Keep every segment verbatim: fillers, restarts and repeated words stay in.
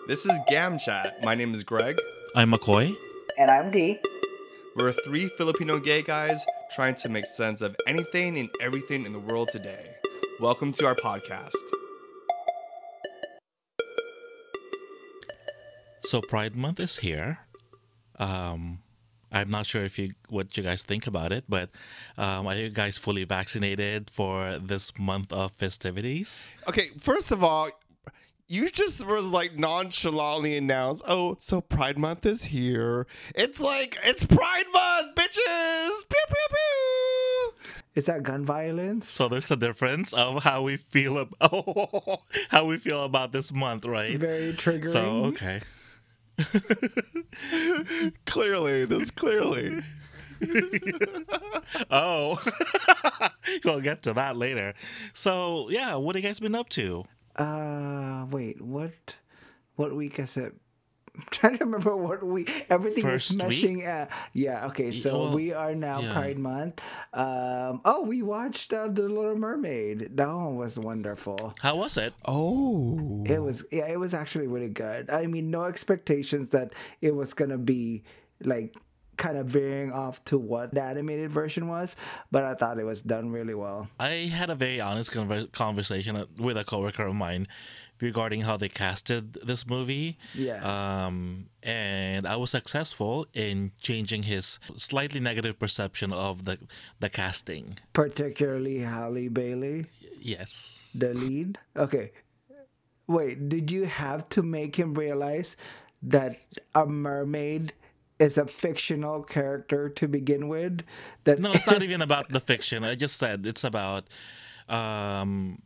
This is Gam Chat. My name is Greg. I'm McCoy. And I'm D. We're three Filipino gay guys trying to make sense of anything and everything in the world today. Welcome to our podcast. So Pride Month is here. Um, I'm not sure if you what you guys think about it, but um, are you guys fully vaccinated for this month of festivities? Okay, first of all, you just was like nonchalantly announced, oh, so Pride Month is here. It's like, it's Pride Month, bitches! Pew, pew, pew! Is that gun violence? So there's a difference of how we feel about how we feel about this month, right? Very triggering. So okay. Clearly, this clearly. Oh, we'll get to that later. So yeah, what have you guys been up to? Uh, wait, what? What week is it? I'm trying to remember what week. Everything First is week? meshing. Uh, yeah. Okay. So well, we are now yeah. Pride Month. Um. Oh, we watched uh, the Little Mermaid. That one was wonderful. How was it? Oh. It was. Yeah. It was actually really good. I mean, no expectations that it was gonna be like kind of veering off to what the animated version was, but I thought it was done really well. I had a very honest conver- conversation with a coworker of mine regarding how they casted this movie. Yeah. Um, and I was successful in changing his slightly negative perception of the the casting. Particularly Halle Bailey, Yes. the lead. Okay. Wait, did you have to make him realize that a mermaid is a fictional character to begin with? That No, it's not even about the fiction. I just said it's about um,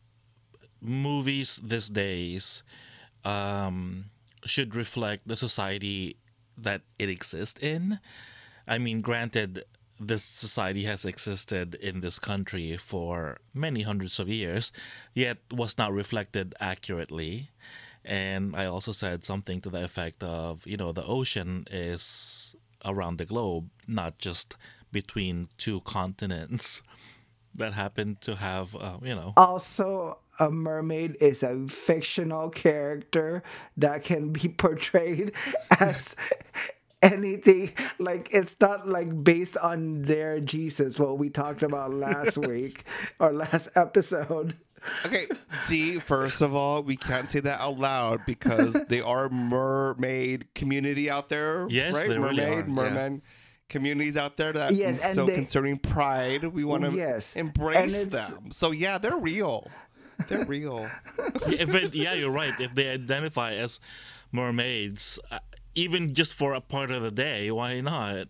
movies these days um, should reflect the society that it exists in. I mean, granted, this society has existed in this country for many hundreds of years, yet was not reflected accurately. And I also said something to the effect of, you know, the ocean is around the globe, not just between two continents that happen to have, uh, you know. also a mermaid is a fictional character that can be portrayed as anything. Like, it's not like based on their Jesus, what we talked about last week or last episode. Okay, D, first of all, we can't say that out loud because they are mermaid community out there. Yes, right? they mermaid, really are, yeah. merman communities out there that Yes, and so they- concerning pride, we want to Yes, embrace and it's- them. So yeah, they're real. They're real. Yeah, but yeah, you're right. If they identify as mermaids, uh, even just for a part of the day, why not?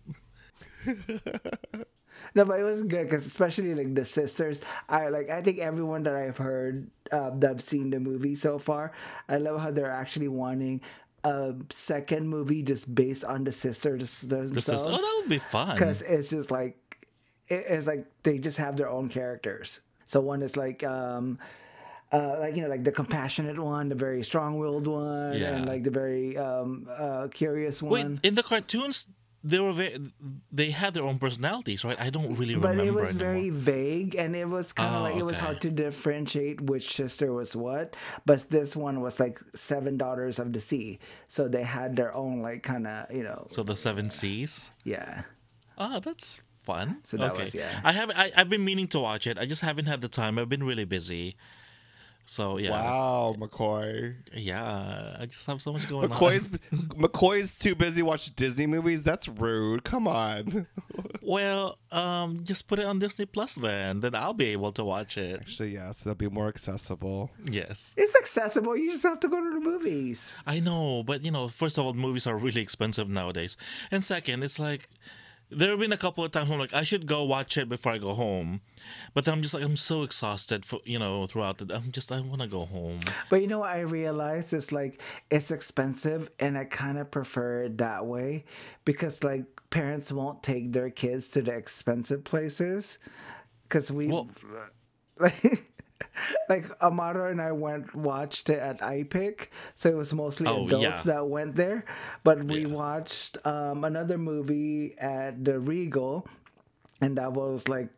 No, but it was good because especially like the sisters, I like. I think everyone that I've heard uh, that have seen the movie so far, I love how they're actually wanting a second movie just based on the sisters themselves. This is, oh, that would be fun. Because it's just like it- it's like they just have their own characters. So one is like um uh like you know like the compassionate one, the very strong-willed one, Yeah. and like the very um uh curious Wait, one. in the cartoons, they were very, they had their own personalities, right? I don't really But remember it was anymore. very vague, and it was kind of Oh, like it was okay. hard to differentiate which sister was what. But this one was like seven daughters of the sea, so they had their own like kind of you know So the Seven Seas. yeah. Ah, that's fun. So that okay. was- yeah. I have I, I've been meaning to watch it. I just haven't had the time. I've been really busy. So yeah, Wow, McCoy. yeah. I just have so much going McCoy's on. McCoy's too busy watching Disney movies. That's rude. Come on. Well, um, just put it on Disney Plus then. Then I'll be able to watch it. Actually, yes, they'll be more accessible. Yes. It's accessible. You just have to go to the movies. I know, but you know, first of all, movies are really expensive nowadays, and second, it's like there have been a couple of times I'm like, I should go watch it before I go home, but then I'm just like, I'm so exhausted for you know throughout the. I'm just I want to go home. But you know what I realized is like it's expensive, and I kind of prefer it that way because like parents won't take their kids to the expensive places because we Well- like. Like Amaro and I went watched it at iPic, so it was mostly Oh, adults yeah. that went there. But we Yeah. watched um, another movie at the Regal, and that was like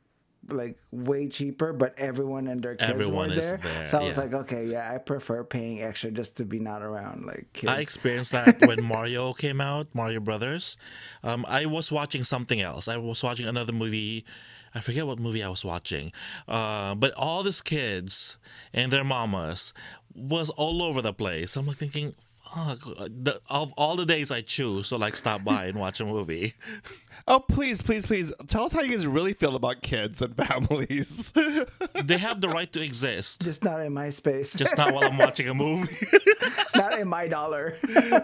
like way cheaper, but everyone and their kids Everyone were is there. there, So I was yeah. like, okay, yeah, I prefer paying extra just to be not around like kids. I experienced that when Mario came out, Mario Brothers. Um, I was watching something else. I was watching another movie. I forget what movie I was watching. Uh, but all these kids and their mamas was all over the place. I'm like thinking, fuck, the, of all the days I choose to like stop by and watch a movie. Oh, please, please, please tell us how you guys really feel about kids and families. They have the right to exist, Just not in my space. just not while I'm watching a movie. Not in my dollar.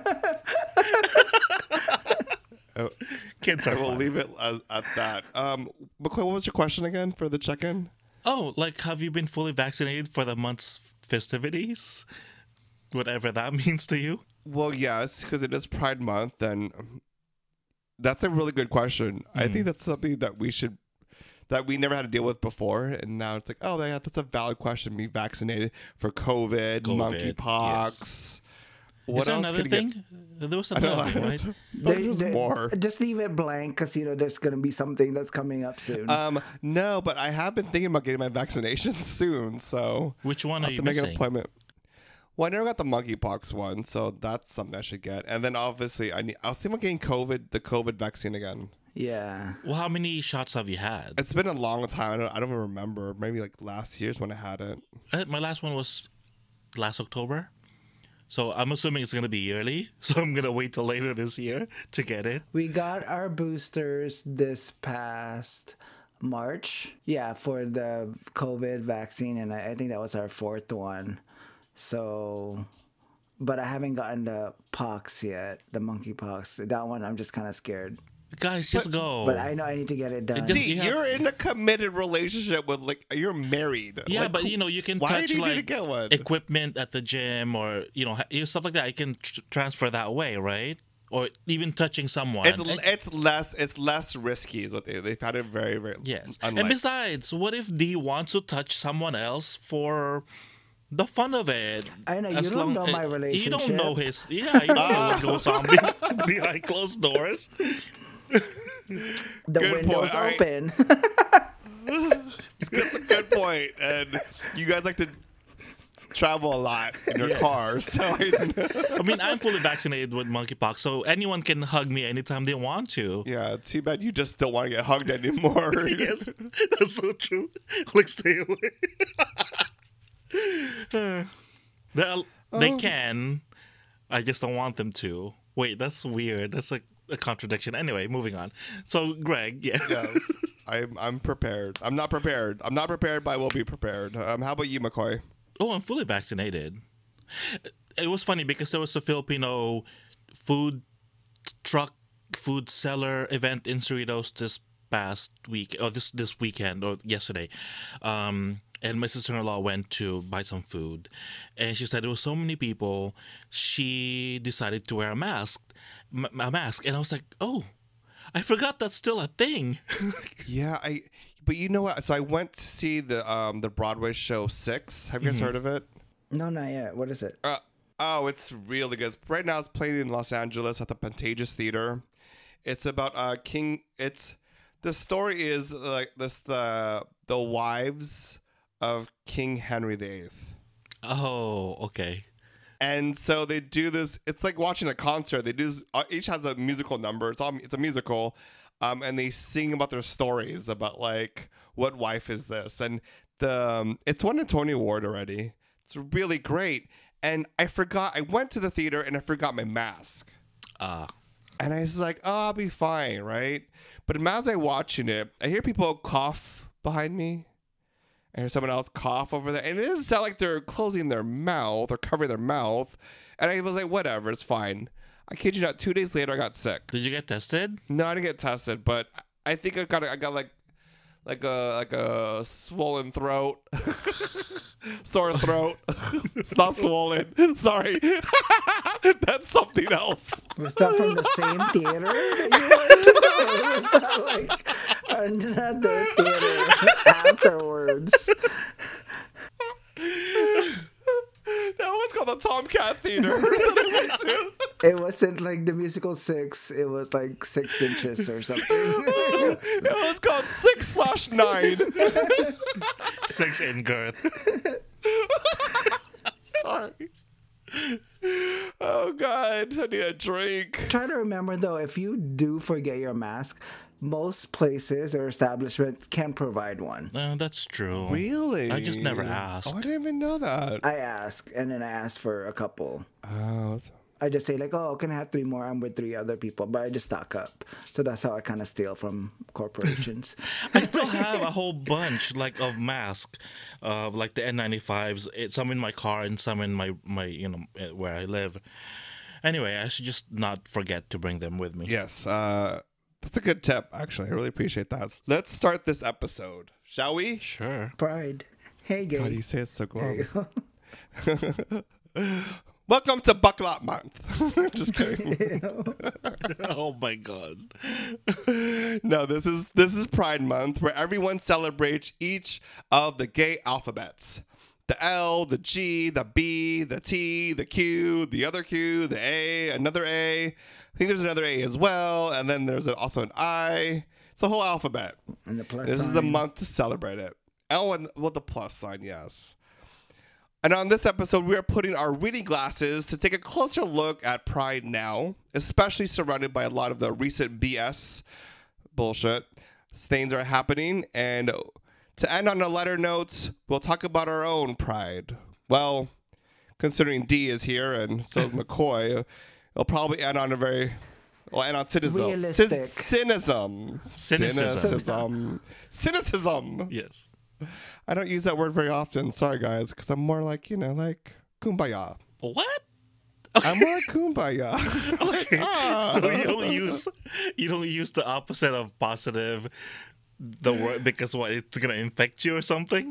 Kids I are will fun. leave it as, at that. Um, McCoy, what was your question again for the check-in? Oh, like have you been fully vaccinated for the month's festivities? Whatever that means to you. Well, yes, because it is Pride Month, and that's a really good question. I think that's something that we should, that we never had to deal with before, and now it's like, oh, yeah, that's a valid question. Be vaccinated for COVID, COVID, monkeypox. What Is there else another could you thing? There was Get? I know. another thing, right? They- There's they- more. Just leave it blank because you know there's gonna be something that's coming up soon. Um, no, but I have been thinking about getting my vaccination soon, so Which one I'll are have you to make an missing? appointment. Well, I never got the monkeypox one, so that's something I should get. And then obviously, I need. I was thinking about getting COVID, the COVID vaccine again. yeah. Well, how many shots have you had? It's been a long time. I don't, I don't even remember. Maybe like last year's when I had it. Uh, My last one was last October. So I'm assuming it's going to be yearly. So I'm going to wait till later this year to get it. We got our boosters this past March. Yeah, for the COVID vaccine, and I, I think that was our fourth one. So, but I haven't gotten the pox yet, the monkeypox. That one, I'm just kind of scared. Guys, just go. But I know I need to get it done. just- See, you have- you're in a committed relationship with like you're married. yeah, Like, but you know, you can why touch do you need to like get one? equipment at the gym or, you know, ha- you know, stuff like that. You can tr- transfer that way, right? Or even touching someone. It's And- it's less it's less risky is what they they've had it very very yes. unlike. And besides, what if D wants to touch someone else for the fun of it? I know, you As don't long- know my uh, You don't relationship. know his. Yeah, you don't know what goes on be- behind closed doors. The Good window's point. All right. open. That's a good point. And you guys like to travel a lot in your Yes. car, so I, I mean, I'm fully vaccinated with monkeypox, so anyone can hug me anytime they want to. yeah. Too bad you just don't want to get hugged anymore. Yes, that's so true. Like, stay away. They're- they Oh. can. I just don't want them to. Wait, that's weird. That's like a contradiction. Anyway, moving on. So, Greg, yeah. Yes. I'm I'm prepared. I'm not prepared. I'm not prepared, but I will be prepared. Um, how about you, McCoy? Oh, I'm fully vaccinated. It was funny because there was a Filipino food truck, food seller event in Cerritos this past week, or this this weekend, or yesterday. Um, and my sister-in-law went to buy some food, and she said there was so many people. She decided to wear a mask, m- a mask, and I was like, oh, I forgot that's still a thing. Yeah, I. But you know what? So I went to see the um the Broadway show Six. Have you guys heard of it? No, not yet. What is it? Uh, oh, it's really good. Right now, it's playing in Los Angeles at the Pantages Theater. It's about uh King. It's the story is like this the the wives of King Henry the Eighth. Oh, okay. And so they do this. It's like watching a concert. They do this, uh, each has a musical number. It's all it's a musical, um, and they sing about their stories about like what wife is this, and the um, it's won a Tony Award already. It's really great. And I forgot. I went to the theater and I forgot my mask. Ah. And I was like, oh, I'll be fine, right? But as I'm watching it, I hear people cough behind me. I hear someone else cough over there. And it doesn't sound like they're closing their mouth or covering their mouth. And I was like, whatever, it's fine. I kid you not, two days later, I got sick. Did you get tested? No, I didn't get tested, but I think I got I got like like a like a swollen throat, sore throat. It's not swollen. Sorry, that's something else. Was that from the same theater you went to? Or was that like another theater afterwards? That was called the Tomcat Theater. that I went to. It wasn't like the musical Six. It was like six inches or something. It was called six slash nine. Six in girth. Sorry. Oh God, I need a drink. Try to remember though, if you do forget your mask, most places or establishments can provide one. Uh, that's true. Really? I just never asked. Oh, I didn't even know that. I ask, and then I ask for a couple. Oh, I just say like, oh, can I have three more? I'm with three other people, but I just stock up. So that's how I kind of steal from corporations. I still have a whole bunch like of masks, of like the N ninety-fives. It, some in my car and some in my my you know eh, where I live. Anyway, I should just not forget to bring them with me. yes. Uh, that's a good tip. Actually, I really appreciate that. Let's start this episode, shall we? Sure. Pride. Hey, gay. God, you say it so There you glum. go. Welcome to Buckle Up Month. Just kidding. Oh my god. No, this is this is Pride Month, where everyone celebrates each of the gay alphabets. The L, the G, the B, the T, the Q, the other Q, the A, another A. I think there's another A as well, and then there's also an I. It's the whole alphabet. And the plus This is sign. the month to celebrate it. Oh, and well, the plus sign, yes. And on this episode, we are putting our reading glasses to take a closer look at Pride now, especially surrounded by a lot of the recent B S bullshit. Things are happening. And to end on a lighter note, we'll talk about our own Pride. Well, considering D is here and so is McCoy, it'll probably end on a very... Well, and on cynicism. Realistic. Cyn- cynicism. Cynicism. Cynicism. Cynicism. Yes. I don't use that word very often. Sorry, guys, because I'm more like, you know, like kumbaya. What? I'm more like kumbaya. Okay. Ah. So you don't use you don't use the opposite of positive, the word, because what, it's gonna infect you or something?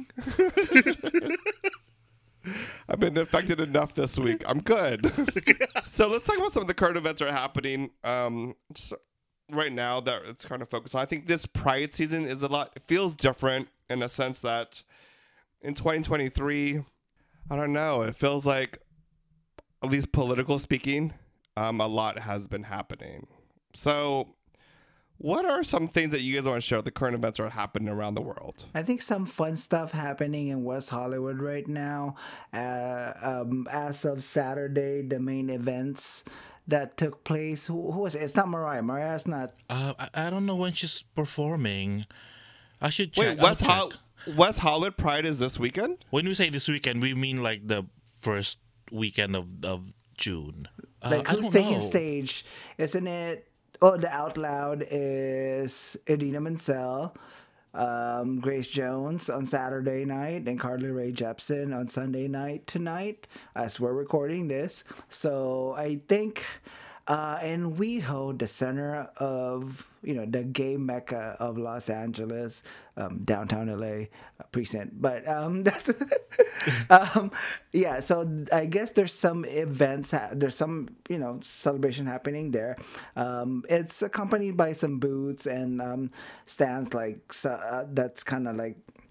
I've been infected enough this week. I'm good. So let's talk about some of the current events that are happening um, just right now that it's kind of focused on. I think this Pride season is a lot, it feels different in a sense that in twenty twenty-three, I don't know, it feels like, at least political speaking, um, a lot has been happening. So what are some things that you guys want to share, the current events that are happening around the world? I think some fun stuff happening in West Hollywood right now. Uh, um, as of Saturday, the main events that took place. Who, who was it? It's not Mariah. Mariah's not. Uh, I, I don't know when she's performing. I should check. Wait, West, I'll Hol- check. West Hollywood Pride is this weekend? When we say this weekend, we mean like the first weekend of, of June. Uh, Like, I who's don't taking know. stage? Isn't it? Oh, the Out Loud is Idina Menzel, um, Grace Jones on Saturday night, and Carly Rae Jepsen on Sunday night tonight, as we're recording this. So I think uh, in WeHo, the center of, you know, the gay mecca of Los Angeles, um, downtown L A uh, precinct. But um, that's um, yeah. So I guess there's some events. Ha- there's some, you know, celebration happening there. Um, it's accompanied by some booths and um, stands like so, uh, that's kind of like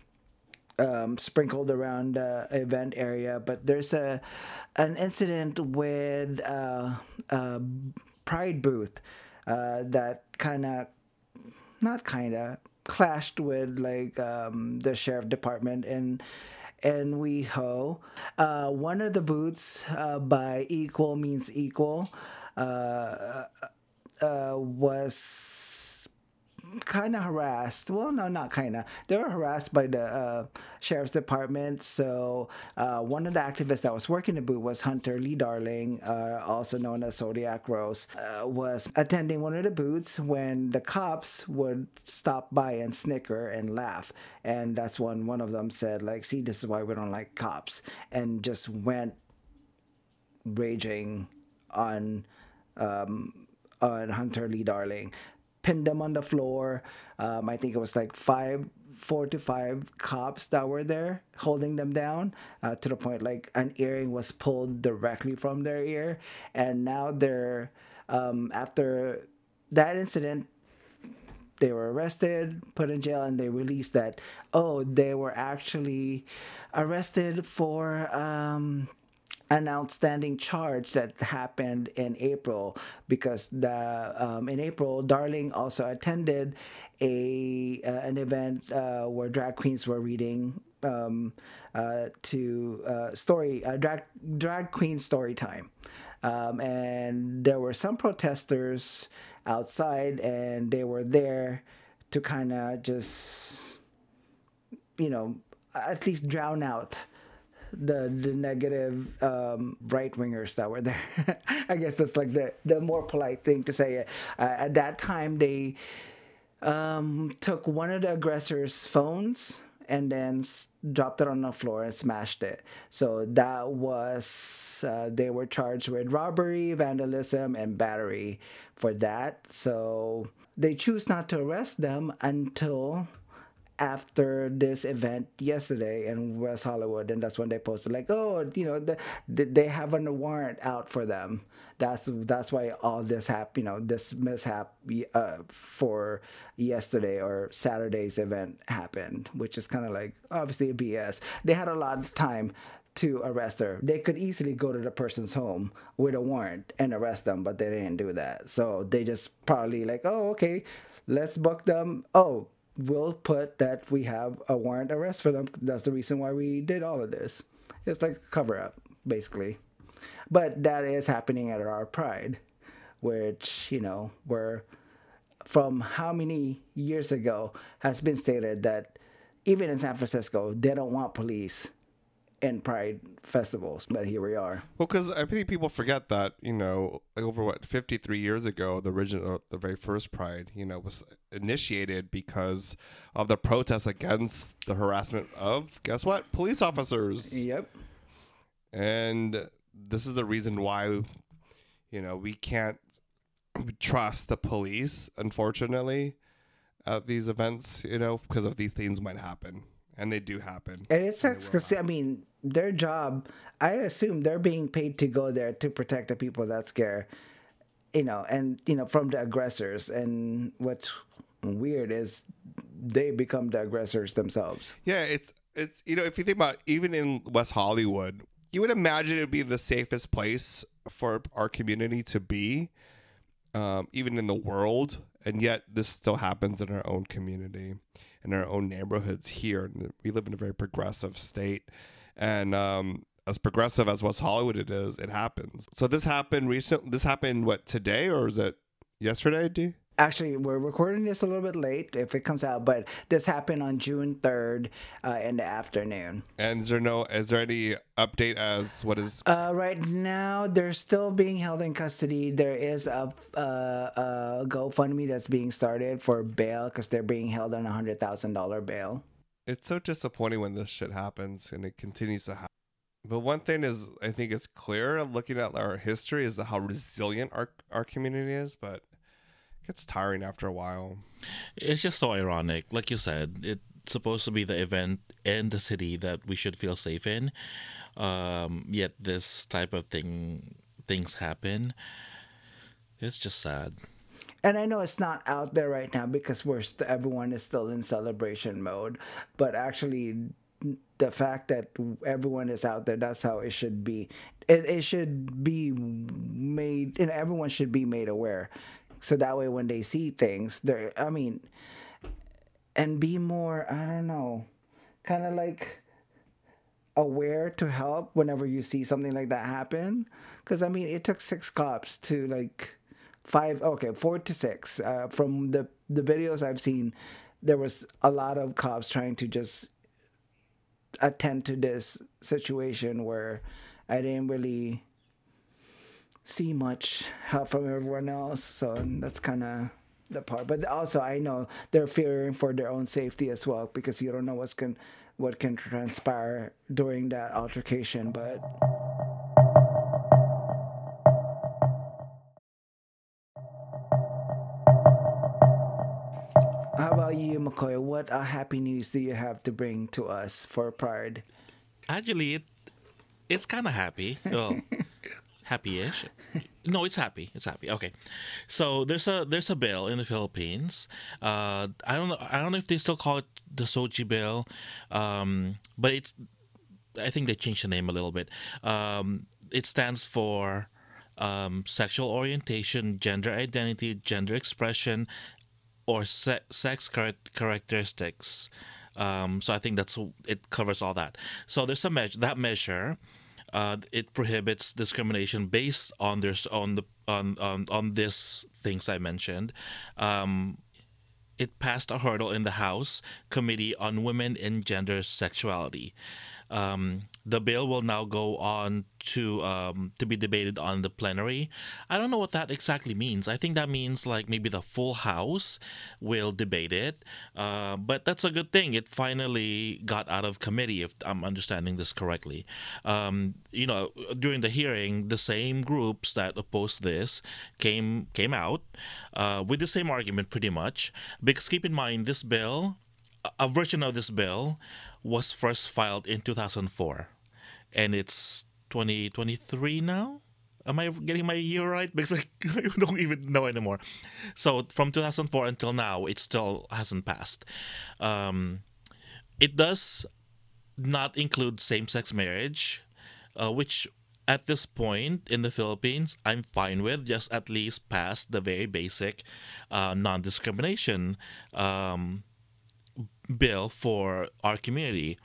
um, sprinkled around the event area. But there's a an incident with uh, a Pride booth uh, that kind of not kind of clashed with like um, the sheriff department in in WeHo. Uh, one of the booths uh, by Equal Means Equal uh, uh, was kind of harassed. Well, no, not kind of. They were harassed by the uh, sheriff's department. So uh, one of the activists that was working the booth was Hunter Lee Darling, uh, also known as Zodiac Rose, uh, was attending one of the booths when the cops would stop by and snicker and laugh. And that's when one of them said, like, see, this is why we don't like cops. And just went raging on um, on Hunter Lee Darling. Pinned them on the floor. Um, I think it was like five, four to five cops that were there holding them down uh, to the point like an earring was pulled directly from their ear. And now they're, um, after that incident, they were arrested, put in jail, and they released that, oh, they were actually arrested for um, an outstanding charge that happened in April because the um, in April, Darling also attended a uh, an event uh, where drag queens were reading um, uh, to uh, story uh, drag drag queen story time, um, and there were some protesters outside, and they were there to kind of just you know at least drown out the the negative um, right wingers that were there. I guess that's like the the more polite thing to say. Uh, at that time, they um, took one of the aggressors' phones and then s- dropped it on the floor and smashed it. So that was uh, they were charged with robbery, vandalism, and battery for that. So they choose not to arrest them until after this event yesterday in West Hollywood, and that's when they posted like, oh, you know, the, the, they have a warrant out for them. That's that's why all this hap, you know, this mishap uh, for yesterday or Saturday's event happened, which is kind of like obviously a B S. They had a lot of time to arrest her. They could easily go to the person's home with a warrant and arrest them, but they didn't do that. So they just probably like, oh, okay, let's book them. Oh, we'll put that we have a warrant arrest for them. That's the reason why we did all of this. It's like a cover up, basically. But that is happening at our Pride, which, you know, where from how many years ago has been stated that even in San Francisco, they don't want police in Pride festivals. But here we are. Well, because I think people forget that, you know, like over what, fifty-three years ago, the original, the very first Pride, you know, was initiated because of the protests against the harassment of, guess what, police officers. Yep. And this is the reason why, you know, we can't trust the police, unfortunately, at these events, you know, because of these things might happen. And they do happen. And it sucks because, I mean, their job, I assume they're being paid to go there to protect the people that scare, you know, and, you know, from the aggressors. And what's weird is they become the aggressors themselves. Yeah, it's, it's you know, if you think about even in West Hollywood, you would imagine it would be the safest place for our community to be, um, even in the world. And yet this still happens in our own community. In our own neighborhoods here. We live in a very progressive state. And um, as progressive as West Hollywood it is, it happens. So this happened recent. This happened, what, today? Or is it yesterday, D? Actually, we're recording this a little bit late if it comes out, but this happened on June third uh, in the afternoon. And is there no, is there any update as what is? Uh, right now, they're still being held in custody. There is a, uh, a GoFundMe that's being started for bail because they're being held on a one hundred thousand dollars bail. It's so disappointing when this shit happens and it continues to happen. But one thing is, I think it's clear looking at our history is how resilient our, our community is, but gets tiring after a while. It's just so ironic. Like you said, it's supposed to be the event in the city that we should feel safe in. Um, yet this type of thing, things happen. It's just sad. And I know it's not out there right now because we're st- everyone is still in celebration mode. But actually, the fact that everyone is out there, that's how it should be. It, it should be made, and everyone should be made aware. So that way when they see things, they're, I mean, and be more, I don't know, kind of like aware to help whenever you see something like that happen. Because, I mean, it took six cops to like five, okay, four to six. Uh, from the, the videos I've seen, there was a lot of cops trying to just attend to this situation where I didn't really see much help from everyone else. So that's kind of the part. But also, I know they're fearing for their own safety as well because you don't know what's can what can transpire during that altercation. But how about you, McCoy? What uh, happy news do you have to bring to us for Pride? Actually, it, it's kind of happy. Well, happy-ish. No, it's happy. It's happy. Okay, so there's a there's a bill in the Philippines. Uh, I don't know. I don't know if they still call it the Sochi bill, um, but it's. I think they changed the name a little bit. Um, it stands for um, sexual orientation, gender identity, gender expression, or se- sex char- characteristics. Um, so I think that's it covers all that. So there's a measure that measure. Uh, it prohibits discrimination based on their on the on on on these things I mentioned. Um, it passed a hurdle in the House Committee on Women and Gender Sexuality. Um, the bill will now go on to um, to be debated on the plenary. I don't know what that exactly means. I think that means like maybe the full House will debate it. Uh, but that's a good thing. It finally got out of committee, if I'm understanding this correctly. Um, you know, during the hearing, the same groups that opposed this came came out uh, with the same argument, pretty much. Because keep in mind, this bill, a version of this bill was first filed in two thousand four, and it's twenty twenty-three now. Am I getting my year right? Because I don't even know anymore. So from two thousand four until now, it still hasn't passed. Um, it does not include same-sex marriage, uh, which at this point in the Philippines, I'm fine with. Just at least pass the very basic uh, non-discrimination um, bill for our community.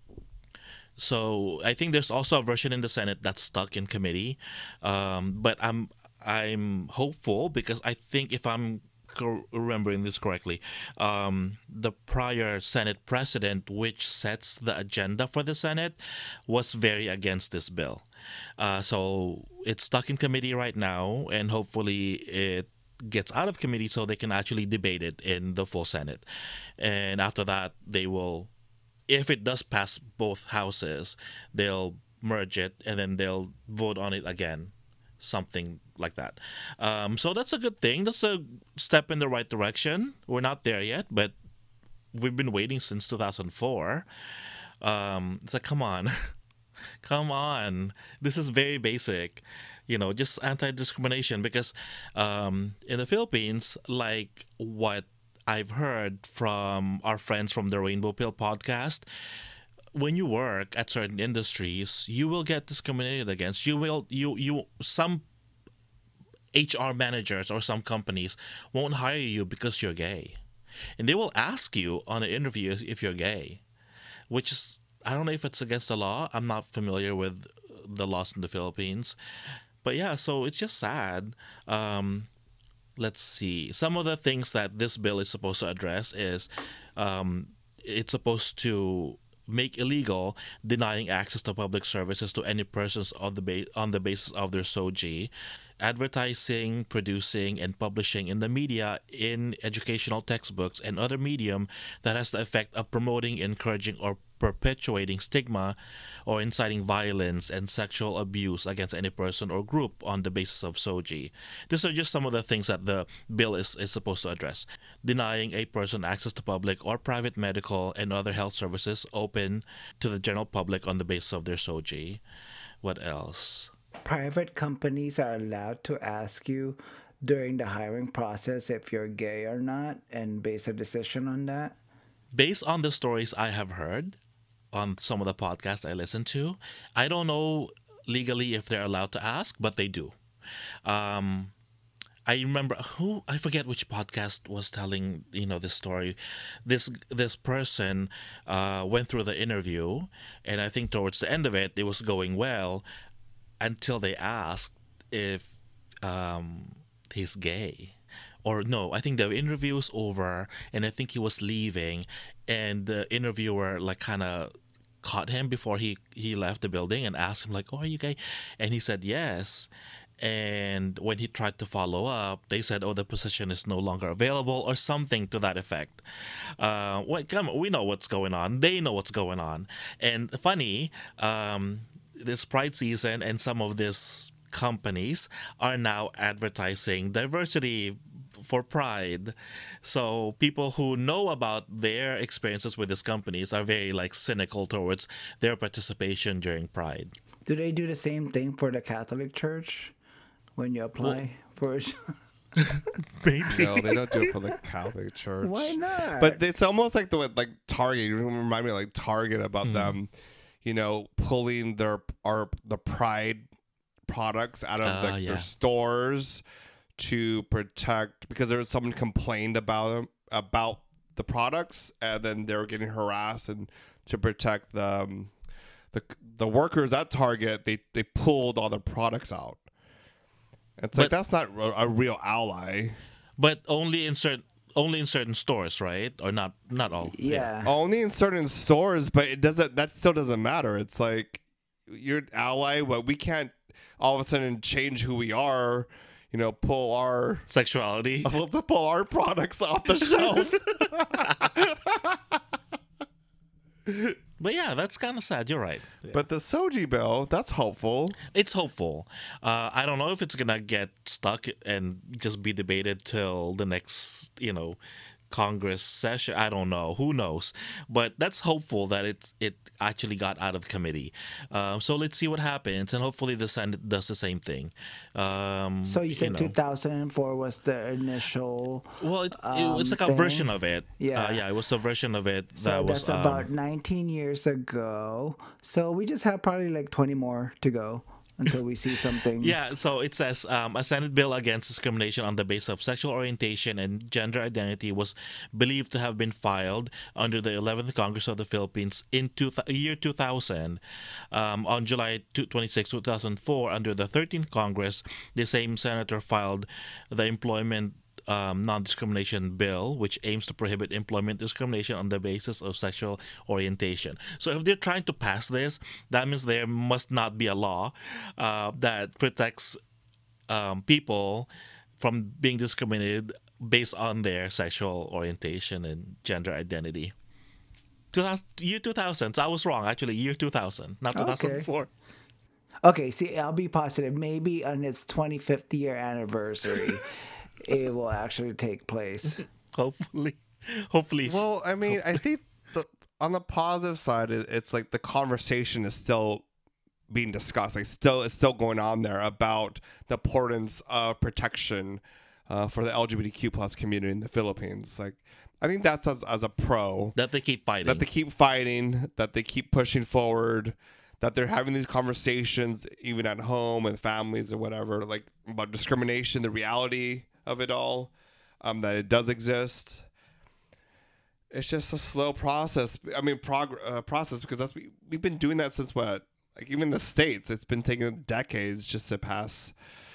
So I think there's also a version in the Senate that's stuck in committee, um, but I'm I'm hopeful because I think if I'm cor- remembering this correctly, um, the prior Senate president, which sets the agenda for the Senate, was very against this bill. Uh, so it's stuck in committee right now, and hopefully it gets out of committee so they can actually debate it in the full Senate. And after that, they will, if it does pass both houses, they'll merge it and then they'll vote on it again. Something like that. Um, so that's a good thing. That's a step in the right direction. We're not there yet, but we've been waiting since two thousand four. Um, it's like, come on. Come on. This is very basic. You know, just anti discrimination because um, in the Philippines, like what I've heard from our friends from the Rainbow Pill podcast, when you work at certain industries, you will get discriminated against. You will, you, you, some H R managers or some companies won't hire you because you're gay. And they will ask you on an interview if you're gay, which is, I don't know if it's against the law. I'm not familiar with the laws in the Philippines. But yeah, so it's just sad. Um, let's see. Some of the things that this bill is supposed to address is um, it's supposed to make illegal denying access to public services to any persons on the ba- on the basis of their S O G, advertising, producing, and publishing in the media, in educational textbooks, and other medium that has the effect of promoting, encouraging, or perpetuating stigma or inciting violence and sexual abuse against any person or group on the basis of S O G. These are just some of the things that the bill is, is supposed to address. Denying a person access to public or private medical and other health services open to the general public on the basis of their S O G. What else? Private companies are allowed to ask you during the hiring process if you're gay or not and base a decision on that. Based on the stories I have heard on some of the podcasts I listen to, I don't know legally if they're allowed to ask, but they do. Um, I remember who I forget which podcast was telling you know this story. This this person uh, went through the interview, and I think towards the end of it, it was going well until they asked if um, he's gay. Or no, I think the interview was over, and I think he was leaving, and the interviewer like kind of caught him before he he left the building and asked him like, "Oh, are you gay?" And he said yes. And when he tried to follow up, they said, "Oh, the position is no longer available," or something to that effect. Uh, well, come on, we know what's going on. They know what's going on. And funny, um, this Pride season and some of these companies are now advertising diversity for Pride. So people who know about their experiences with these companies are very like cynical towards their participation during Pride. Do they do the same thing for the Catholic Church when you apply for? Maybe. No, they don't do it for the Catholic Church. Why not? But it's almost like the like Target. You remind me of like Target about Mhm. them, you know, pulling their our the Pride products out of Uh, like yeah. their stores to protect, because there was someone complained about them about the products, and then they were getting harassed, and to protect the um, the the workers at Target, they they pulled all the products out. It's like But- that's not a, a real ally. But only in certain only in certain stores, right? Or not not all. Yeah. Only in certain stores, but it doesn't. That still doesn't matter. It's like you're an ally, but we can't all of a sudden change who we are. You know, pull our Sexuality. pull our products off the shelf. But yeah, that's kind of sad. You're right. But the Soji bill, that's hopeful. It's hopeful. Uh, I don't know if it's gonna get stuck and just be debated till the next, you know, Congress session. I don't know. Who knows? But that's hopeful that it it actually got out of committee. Um, so let's see what happens, and hopefully the Senate does the same thing. Um, So you said know. two thousand four was the initial. Well, it, it, it's um, like a thing. version of it. Yeah. uh, yeah. It was a version of it So that was that's um, about nineteen years ago. So we just have probably like twenty more to go until we see something. Yeah, so it says um, a Senate bill against discrimination on the basis of sexual orientation and gender identity was believed to have been filed under the eleventh Congress of the Philippines in two, year two thousand. Um, on July twenty-sixth, two thousand four, under the thirteenth Congress, the same senator filed the Employment Um, non-discrimination bill, which aims to prohibit employment discrimination on the basis of sexual orientation. So if they're trying to pass this, that means there must not be a law uh, that protects um, people from being discriminated based on their sexual orientation and gender identity. two thousand, year two thousand. So I was wrong, actually. Year two thousand, not two thousand four. Okay, see, I'll be positive. Maybe on its twenty-fifth year anniversary, it will actually take place. Hopefully, hopefully. Well, I mean, I think the, on the positive side, it, it's like the conversation is still being discussed. Like, still, it's still going on there about the importance of protection uh, for the L G B T Q plus community in the Philippines. Like, I think that's as, as a pro that they keep fighting. that they keep fighting, that they keep pushing forward, that they're having these conversations even at home and families or whatever, like about discrimination, the reality of it all, um, that it does exist. It's just a slow process. I mean, prog- uh, process because that's we, we've been doing that since what? Like even the States, it's been taking decades just to pass.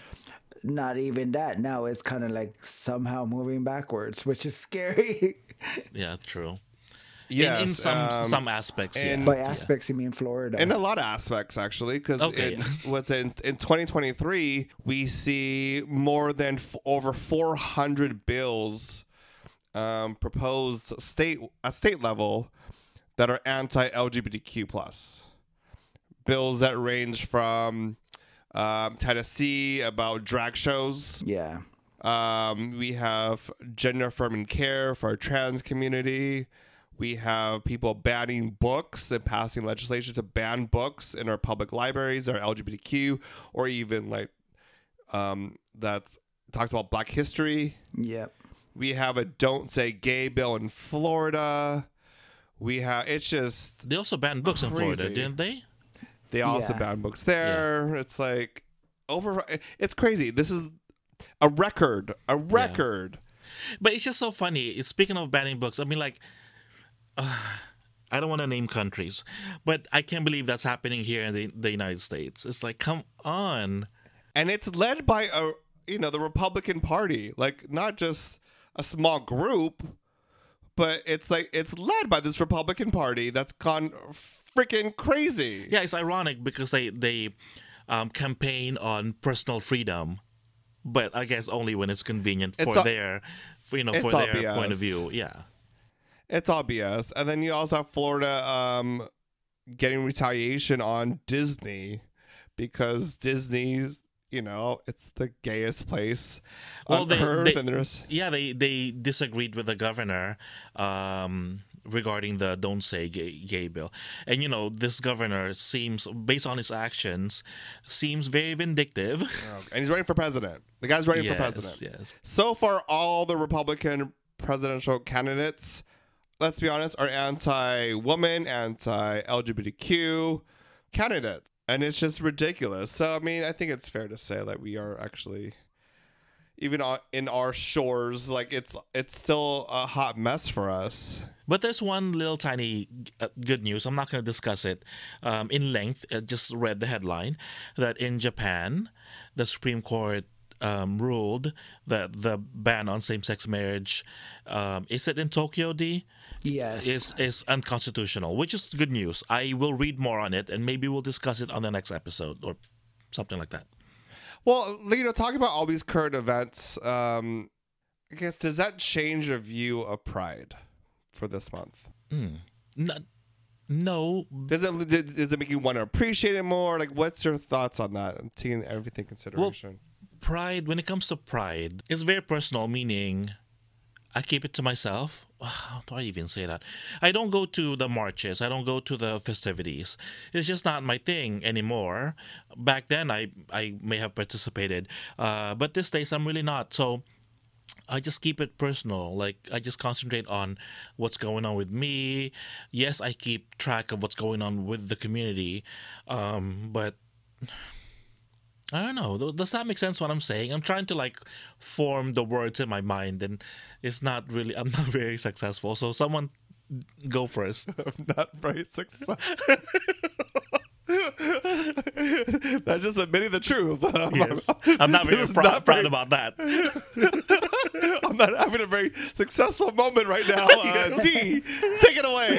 Not even that. Now it's kind of like somehow moving backwards, which is scary. Yeah, true. Yes, in, in some um, some aspects, yeah. and- By aspects, you mean Florida. In a lot of aspects, actually, because Okay, it yeah. was in, in twenty twenty-three, we see more than f- over four hundred bills um, proposed state at state level that are anti-L G B T Q plus. Bills that range from um, Tennessee about drag shows. yeah. Um, we have gender affirming care for our trans community. We have people banning books and passing legislation to ban books in our public libraries that are L G B T Q, or even like um, that talks about Black history. Yep. We have a "Don't Say Gay" bill in Florida. We have it's just They also banned books in Florida, Crazy. didn't they? they also Yeah. ban books there. It's like over. It's crazy. This is a record. A record. But it's just so funny. Speaking of banning books, I mean, like, uh, I don't want to name countries, but I can't believe that's happening here in the, the United States. It's like, come on. And it's led by a you know the Republican Party, like not just a small group, but it's like it's led by this Republican Party that's gone freaking crazy. Yeah, it's ironic because they they um, campaign on personal freedom, but I guess only when it's convenient for It's all- their, for, you know, it's for all their B S. point of view. Yeah. It's all B S. And then you also have Florida um, getting retaliation on Disney because Disney's, you know, it's the gayest place Well, on they- earth, they- and there's Yeah, they, they disagreed with the governor um, regarding the "Don't Say Gay, gay" bill, and you know this governor seems, based on his actions, seems very vindictive. and he's running for president. The guy's running yes, for president. yes. So far, all the Republican presidential candidates, let's be honest, are anti-woman, anti-L G B T Q candidates. and it's just ridiculous. So I mean, I think it's fair to say that we are actually, even on, in our shores, like it's it's still a hot mess for us. But there's one little tiny uh, good news. I'm not going to discuss it um, in length. I just read the headline that in Japan, the Supreme Court um, ruled that the ban on same-sex marriage, um, is it in Tokyo, D? Yes. Is is unconstitutional, which is good news. I will read more on it, and maybe we'll discuss it on the next episode or something like that. Well, you know, talking about all these current events, um, I guess does that change your view of Pride for this month? No, no, Does it does it make you want to appreciate it more? Like, what's your thoughts on that? And taking everything into consideration. Pride, when it comes to pride, it's very personal, meaning I keep it to myself. How do I even say that? I don't go to the marches. I don't go to the festivities. It's just not my thing anymore. Back then, I, I may have participated. Uh, but these days, I'm really not. So I just keep it personal. Like, I just concentrate on what's going on with me. Yes, I keep track of what's going on with the community. Um, but I don't know. Th- Does that make sense what I'm saying? I'm trying to like form the words in my mind, and it's not really, I'm not very successful. So someone go first. I'm not very successful. That's just admitting the truth. Yes. I'm not very This is prou- not proud very- about that. I'm not having a very successful moment right now. Uh, D, take it away.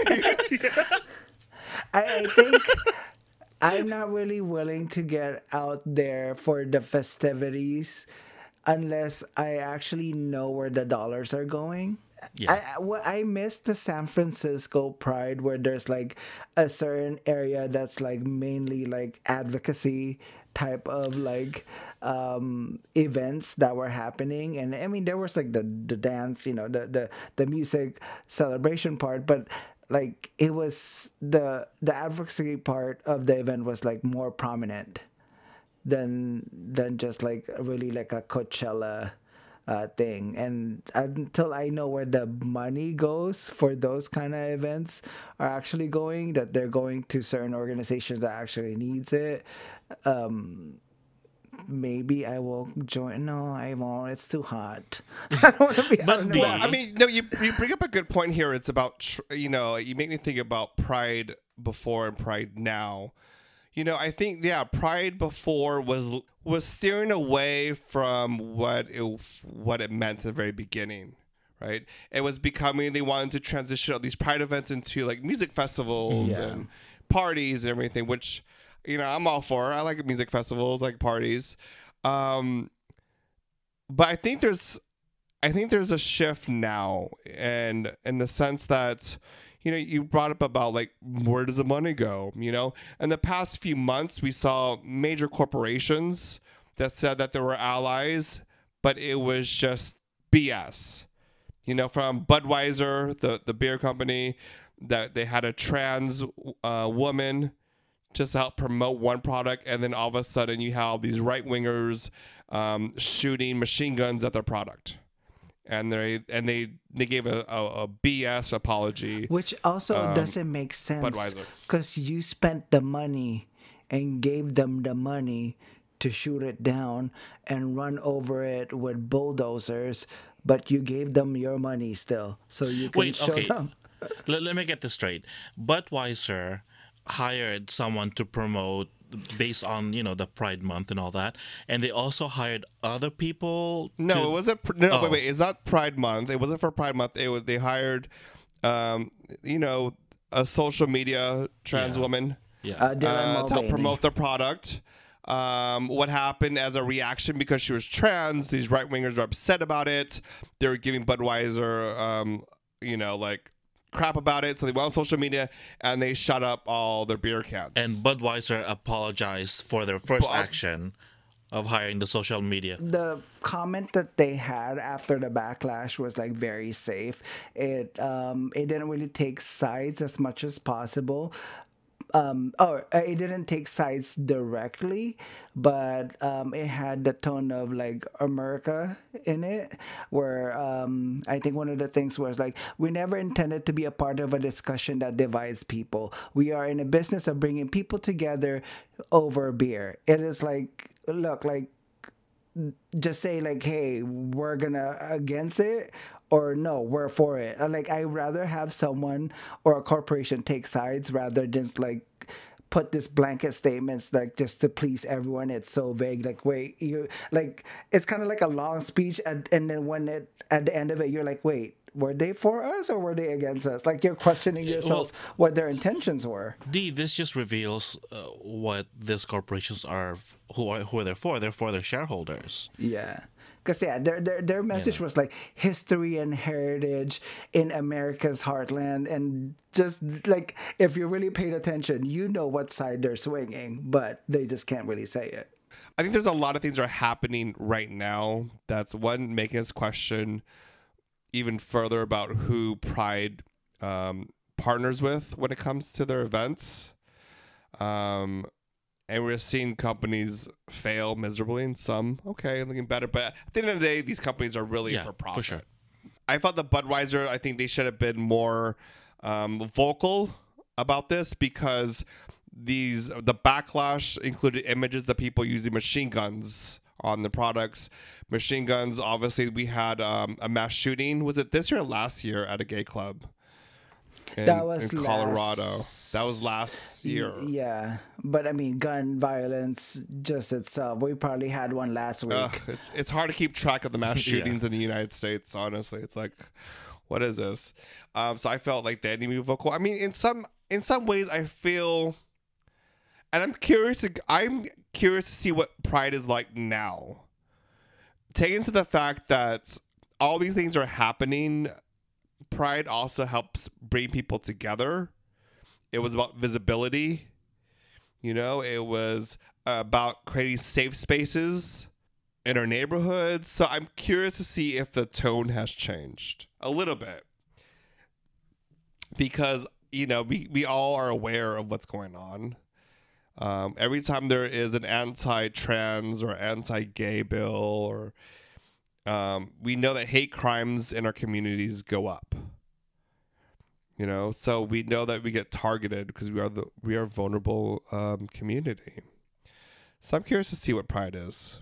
I, I think I'm not really willing to get out there for the festivities unless I actually know where the dollars are going. Yeah. I, I well, I miss the San Francisco Pride where there's like a certain area that's like mainly like advocacy type of like um events that were happening. And I mean there was like the the dance, you know, the the, the music celebration part, but like it was the the advocacy part of the event was like more prominent than than just like really like a Coachella uh, thing. And until I know where the money goes for those kind of events are actually going, that they're going to certain organizations that actually needs it, um, maybe I will join. No, I won't. It's too hot. I don't want to be. But out and the- about. I mean, no, you you bring up a good point here. It's about tr- you know, you make me think about Pride before and Pride now. You know, I think yeah, Pride before was was steering away from what it what it meant at the very beginning, right? It was becoming they wanted to transition all these Pride events into like music festivals Yeah. and parties and everything, which you know I'm all for. I like music festivals, I like parties, um, but I think there's I think there's a shift now, and in the sense that, you know, you brought up about like where does the money go? You know, in the past few months, we saw major corporations that said that they were allies, but it was just B S. You know, from Budweiser, the the beer company, that they had a trans uh, woman just to help promote one product, and then all of a sudden you have these right wingers um, shooting machine guns at their product. And they and they they gave a, a, a B S apology. Which also um, doesn't make sense Budweiser. because you spent the money and gave them the money to shoot it down and run over it with bulldozers, but you gave them your money still, so you can Wait, show okay. them. Let, let me get this straight. Budweiser hired someone to promote based on, you know, the Pride Month and all that, and they also hired other people. No, to- it wasn't. pr- No, Oh. wait, wait. It's not Pride Month. It wasn't for Pride Month. It was they hired, um, you know, a social media trans Yeah. woman Yeah. Uh, Dylan uh, to help Mulvaney. promote the product. Um, what happened as a reaction because she was trans? These right wingers were upset about it. They were giving Budweiser, um, you know, like crap about it. So they went on social media and they shut up all their beer cans. and Budweiser apologized for their first Bu- action of hiring the social media. The comment that they had after the backlash was like very safe. It um it didn't really take sides as much as possible. um oh uh, it didn't take sides directly, but um it had the tone of like America in it, where um I think one of the things was like, we never intended to be a part of a discussion that divides people. We are in a business of bringing people together over beer. It is like, look, like, just say like, hey, we're gonna against it, or no, we're for it. Uh, like, I rather have someone or a corporation take sides rather than just like put this blanket statements like just to please everyone. It's so vague. Like, wait, you like, it's kind of like a long speech, and, and then when it at the end of it, you're like, wait, were they for us or were they against us? Like, you're questioning yourselves what their intentions were. D, this just reveals uh, what these corporations are, who are who they're for. They're for their shareholders. Yeah. Because, yeah, their, their, their message Yeah. was like history and heritage in America's heartland. And just like, if you really paid attention, you know what side they're swinging, but they just can't really say it. I think there's a lot of things that are happening right now that's, one, making us question even further about who Pride um, partners with when it comes to their events. Um, and we're seeing companies fail miserably, and some, okay, looking better. But at the end of the day, these companies are really Yeah, for profit. for sure. I felt that Budweiser, I think they should have been more um, vocal about this, because these the backlash included images of people using machine guns on the products. Machine guns, obviously, we had um, a mass shooting. Was it this year or last year at a gay club in, That was in Colorado? last- That was last year. Y- Yeah. But I mean, gun violence just itself. We probably had one last week. Ugh, it's, it's hard to keep track of the mass Yeah. shootings in the United States, honestly. It's like, what is this? Um, so I felt like they need to be vocal. I mean, in some in some ways, I feel, and I'm curious. To, I'm curious to see what Pride is like now. Taking into the fact that all these things are happening, Pride also helps bring people together. It was about visibility. You know, it was about creating safe spaces in our neighborhoods. So I'm curious to see if the tone has changed a little bit. Because, you know, we, we all are aware of what's going on. Um, every time there is an anti-trans or anti-gay bill, or um, we know that hate crimes in our communities go up. You know, so we know that we get targeted because we are the we are a vulnerable um, community. So I'm curious to see what Pride is.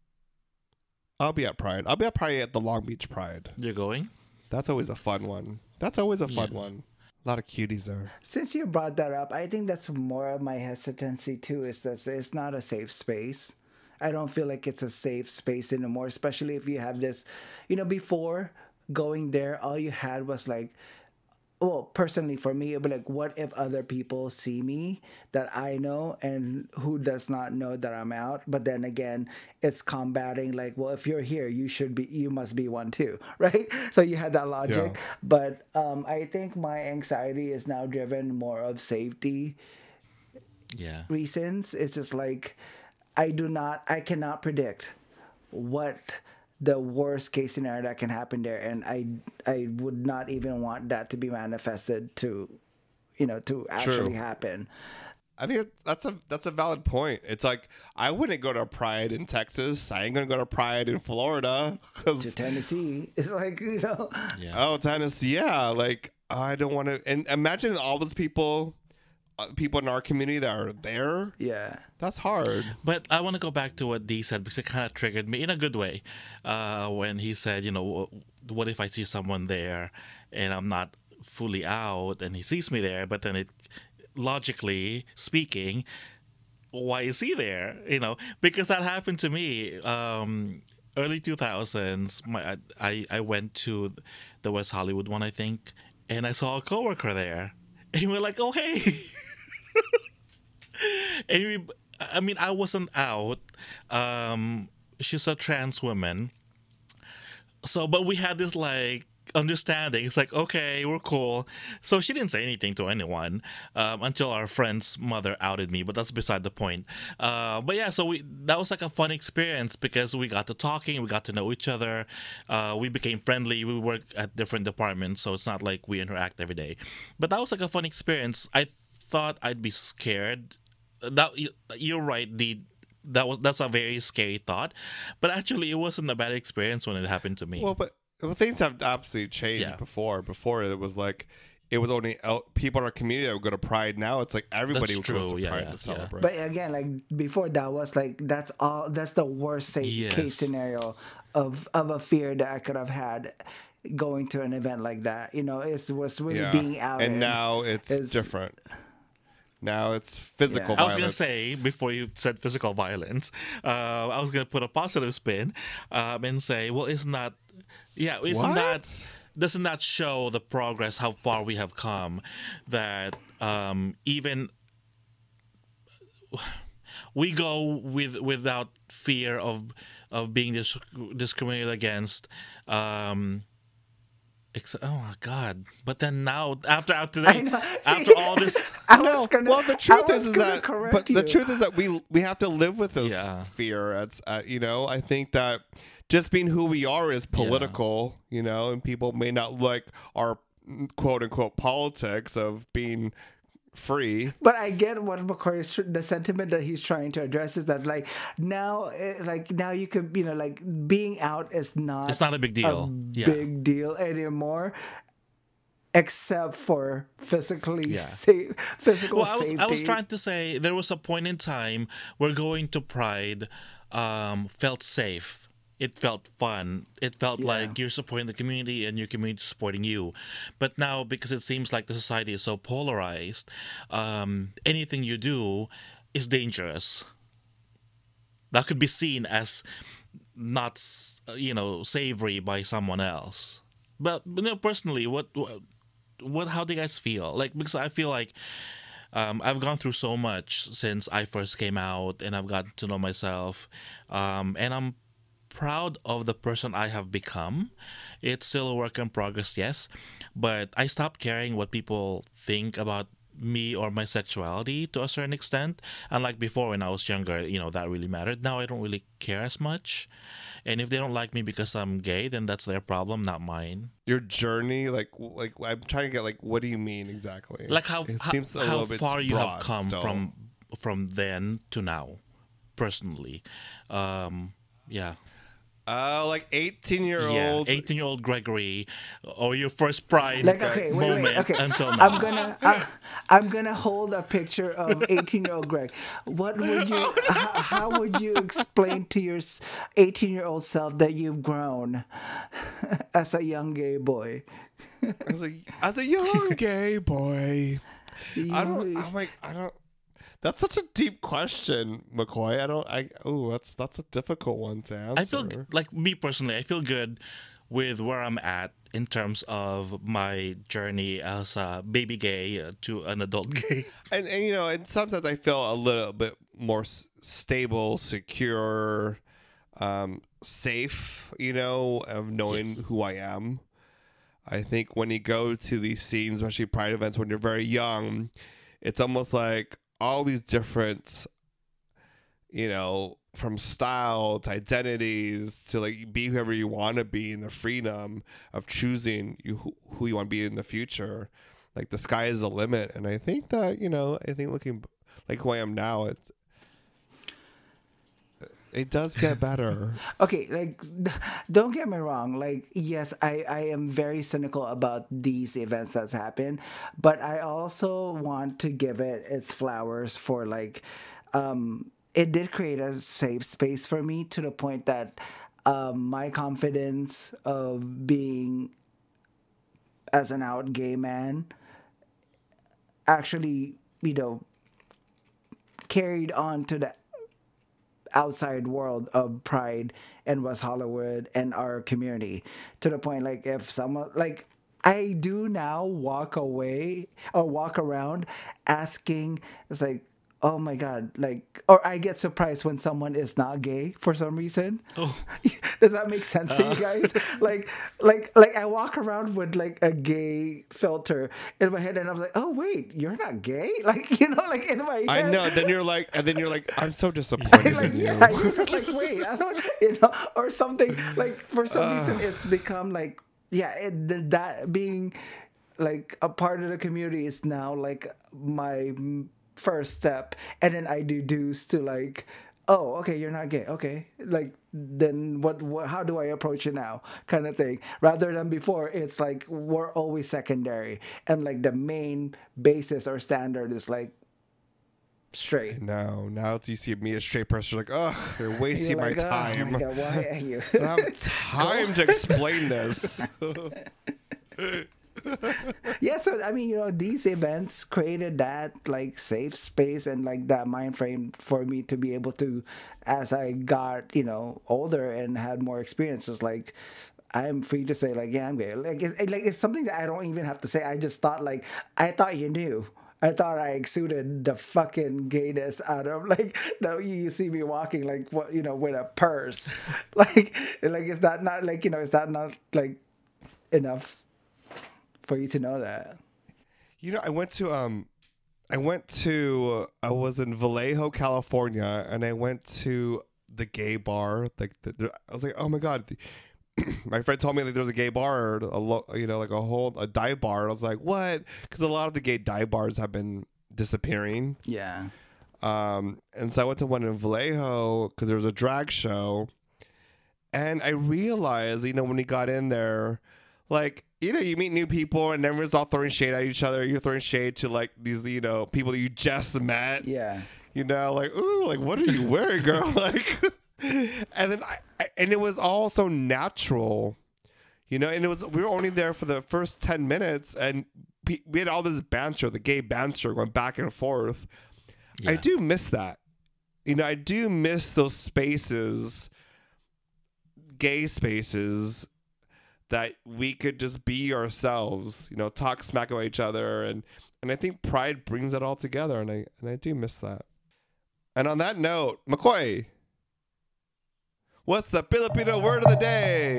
I'll be at Pride. I'll be at Pride at the Long Beach Pride. You're going? That's always a fun one. That's always a fun Yeah. one. A lot of cuties there. Since you brought that up, I think that's more of my hesitancy too, is that it's not a safe space. I don't feel like it's a safe space anymore, especially if you have this, you know, before going there, all you had was like, well, personally for me, it'd be like, what if other people see me that I know and who does not know that I'm out? But then again, it's combating like, well, if you're here, you should be, you must be one too, right? So you had that logic. Yeah. But um, I think my anxiety is now driven more of safety Yeah. reasons. It's just like, I do not, I cannot predict what the worst case scenario that can happen there, and I I would not even want that to be manifested to, you know, to actually happen. I think that's a that's a valid point. It's like, I wouldn't go to Pride in Texas. I ain't gonna go to Pride in Florida. 'Cause- To Tennessee, it's like, you know, Yeah. oh, Tennessee, yeah. Like, I don't want to. And imagine all those people, uh, people in our community that are there. yeah, That's hard. But I want to go back to what Dee said, because it kind of triggered me in a good way. Uh, when he said, you know, "Wh- what if I see someone there and I'm not fully out and he sees me there, but then it, logically speaking, why is he there? You know, because that happened to me. Um, early two thousands, my, I, I went to the West Hollywood one, I think, and I saw a coworker there. And we're like, oh, hey. And we, I mean, I wasn't out. Um, she's a trans woman. So, but we had this like understanding. It's like, okay, we're cool. So she didn't say anything to anyone um, until our friend's mother outed me. But that's beside the point. Uh, but yeah, so we that was like a fun experience because we got to talking, we got to know each other, uh, we became friendly. We work at different departments, so it's not like we interact every day. But that was like a fun experience. I thought I'd be scared. That you- you're right. The that was that's a very scary thought, but actually, it wasn't a bad experience when it happened to me. Well, but well, things have absolutely changed Yeah. before. Before it was like it was only el- people in our community that would go to Pride. Now it's like everybody That's goes true. to Yeah, Pride yeah, to celebrate. But again, like before, that was like that's all. That's the worst sa- Yes. case scenario of of a fear that I could have had going to an event like that. You know, it was really yeah, being out. and now it's is- different. Now it's physical Yeah. I was violence. gonna say before you said physical violence, uh, I was gonna put a positive spin um, and say, well, isn't that, yeah, isn't that What? doesn't that show the progress, how far we have come? That um, even we go with without fear of of being dis- discriminated against. Um, ex- oh my God! But then now, after after I they, know. after See, all this. I No, was gonna, well, the I truth was is, is gonna that, correct but you. the truth is that we we have to live with this Yeah. fear. It's uh, you know, I think that just being who we are is political, you know, and people may not like our quote unquote politics of being free. But I get what McCoy is tr- the sentiment that he's trying to address is that like now, eh, like now you could you know like being out is not It's not a big deal. Yeah. big deal anymore, except for physically Yeah. safe, physical Well, I was, safety. I was trying to say there was a point in time where going to Pride um, felt safe. It felt fun. It felt Yeah. like you're supporting the community and your community supporting you. But now, because it seems like the society is so polarized, um, anything you do is dangerous. That could be seen as not, s- you know, savory by someone else. But you know, personally, what, what, what, how do you guys feel? Like, because I feel like um, I've gone through so much since I first came out, and I've gotten to know myself, um, and I'm proud of the person I have become. It's still a work in progress, yes, but I stopped caring what people think about me or my sexuality to a certain extent. Unlike before when I was younger, you know, that really mattered. Now I don't really care as much. And if they don't like me because I'm gay, then that's their problem, not mine. Your journey, like like I'm trying to get like what do you mean exactly? Like how it how, seems a how little bit far you have broad come still. from from then to now, personally. Um, yeah. Oh, like eighteen year Yeah, old. eighteen-year-old Gregory, or your first Pride like okay, wait, moment wait, okay. until now. I'm gonna, I, I'm gonna hold a picture of eighteen-year-old Greg. What would you, how, how would you explain to your eighteen-year-old self that you've grown as a young gay boy? As a as a young gay boy. I don't. You- I'm like I don't. That's such a deep question, McCoy. I don't. I. Oh, that's that's a difficult one to answer. I feel g- like me personally, I feel good with where I'm at in terms of my journey as a baby gay uh, to an adult gay. and, and you know, and sometimes I feel a little bit more s- stable, secure, um, safe. You know, of knowing Yes. who I am. I think when you go to these scenes, especially Pride events, when you're very young, it's almost like all these different, you know, from style to identities to like be whoever you want to be, and the freedom of choosing you who, who you want to be in the future. Like the sky is the limit, and I think that you know, I think looking like who I am now, it's it does get better. okay, like don't get me wrong, like yes, I, I am very cynical about these events that's happened, but I also want to give it its flowers for like um it did create a safe space for me to the point that um my confidence of being as an out gay man actually, you know, carried on to the outside world of Pride and West Hollywood and our community to the point like if someone like I do now walk away or walk around asking, it's like, oh my god, like, or I get surprised when someone is not gay for some reason. Oh. Does that make sense to you guys? like like like I walk around with like a gay filter in my head and I'm like, oh wait, you're not gay? Like, you know, like in my head. I know. Then you're like, and then you're like, I'm so disappointed like, in you. yeah, you're just like, wait, I don't, you know, or something. Like for some reason, it's become like, yeah, it, th- that being like a part of the community is now like my mm, first step, and then I deduce to like, oh, okay, you're not gay. Okay, like then what, what? How do I approach it now? Kind of thing. Rather than before, it's like we're always secondary, and like the main basis or standard is like straight. No, now that you see me as a straight person, you're like, ugh, you're wasting You're like, my "Oh time. my God, why are you? I don't have time to explain this. Yeah, so I mean, you know, these events created that like safe space and like that mind frame for me to be able to, as I got, you know, older and had more experiences, like I'm free to say like, yeah, I'm gay. Like it's like it's something that I don't even have to say. I just thought like I thought you knew. I thought I exuded the fucking gayness out of like no, you see me walking like what, you know, with a purse. like like is that not like, you know, is that not like enough for you to know that? You know, I went to um, I went to I was in Vallejo, California, and I went to the gay bar. Like, the, the, I was like, oh my god. My friend told me that there was a gay bar, a lo, you know, like a whole a dive bar. I was like, what? Because a lot of the gay dive bars have been disappearing. Yeah. Um, and so I went to one in Vallejo because there was a drag show, and I realized, you know, when we got in there, like, you know, you meet new people and everyone's all throwing shade at each other. You're throwing shade to like these, you know, people that you just met. Yeah. You know, like, ooh, like, what are you wearing, girl? Like, and then I, I, and it was all so natural, you know, and it was, we were only there for the first ten minutes and we had all this banter, the gay banter going back and forth. Yeah. I do miss that. You know, I do miss those spaces, gay spaces, that we could just be ourselves, you know, talk smack about each other. And, and I think Pride brings it all together. And I, and I do miss that. And on that note, McCoy, what's the Filipino word of the day?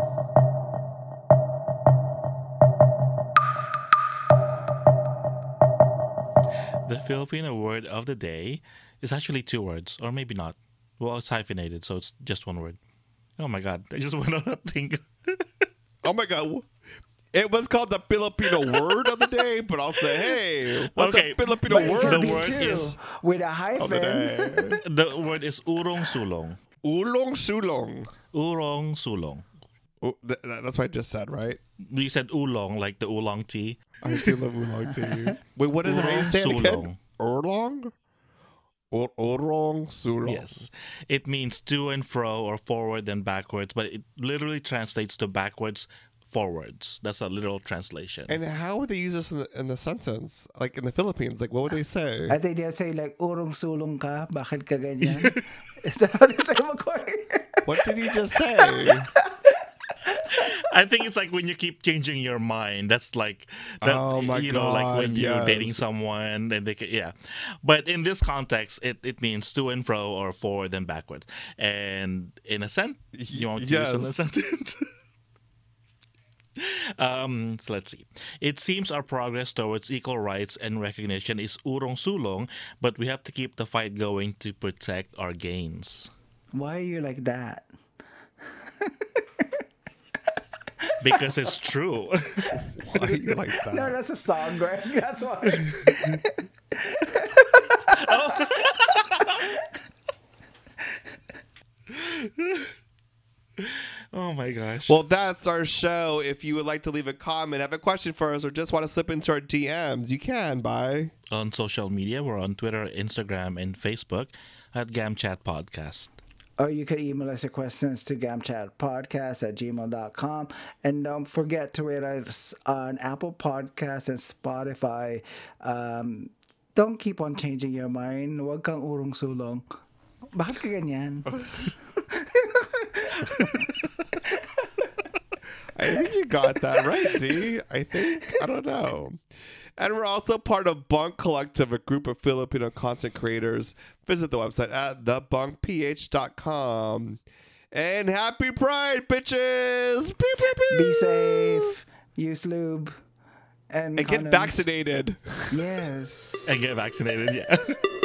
The Filipino word of the day is actually two words, or maybe not. Well, it's hyphenated, so it's just one word. Oh my god, I just went on a thing. Oh my god. It was called the Filipino word of the day, but I'll say, hey, what's Okay, the Filipino But it word the could be word two, is- with a of the hyphen. day? The word is urong sulong. Ulong sulong. Urong sulong. Oh, th- th- that's what I just said, right? You said oolong, like the oolong tea. I do love oolong tea. Wait, what is it? How you say it again? Oolong? Ul- Oolong sulong. Yes. It means to and fro or forward and backwards, but it literally translates to backwards, forwards. That's a literal translation. And how would they use this in the, in the sentence? Like in the Philippines, like what would they say? I think they'll say like, urong sulong ka, bakit ka ganyan? Is that how they say, McCoy? What did you just say? I think it's like when you keep changing your mind. That's like, that, Oh my you know, like when God, you're dating yes. someone, and they can, yeah. But in this context, it, it means to and fro or forward and backward. And in a sense, you want to use it in a Yes. sentence? Um, so let's see. It seems our progress towards equal rights and recognition is urong sulong, but we have to keep the fight going to protect our gains. Why are you like that? Because it's true. Why are you like that? No, that's a song, Greg. That's why. Oh my gosh. Well, that's our show. If you would like to leave a comment, have a question for us, or just want to slip into our D Ms, you can by. On social media, we're on Twitter, Instagram, and Facebook at GamChat Podcast. Or you can email us your questions to gamchatpodcast at gmail dot com. And don't forget to rate us on Apple Podcasts and Spotify. Um, don't keep on changing your mind. Huwag kang urong sulong. Bakit ka ganyan? I think you got that right, D. I think. I don't know. And we're also part of Bunk Collective, a group of Filipino content creators. Visit the website at the bunk p h dot com. And happy Pride, bitches! Pew, pew, pew. Be safe. Use lube. And, And get condoms. vaccinated. Yes. And get vaccinated, yeah.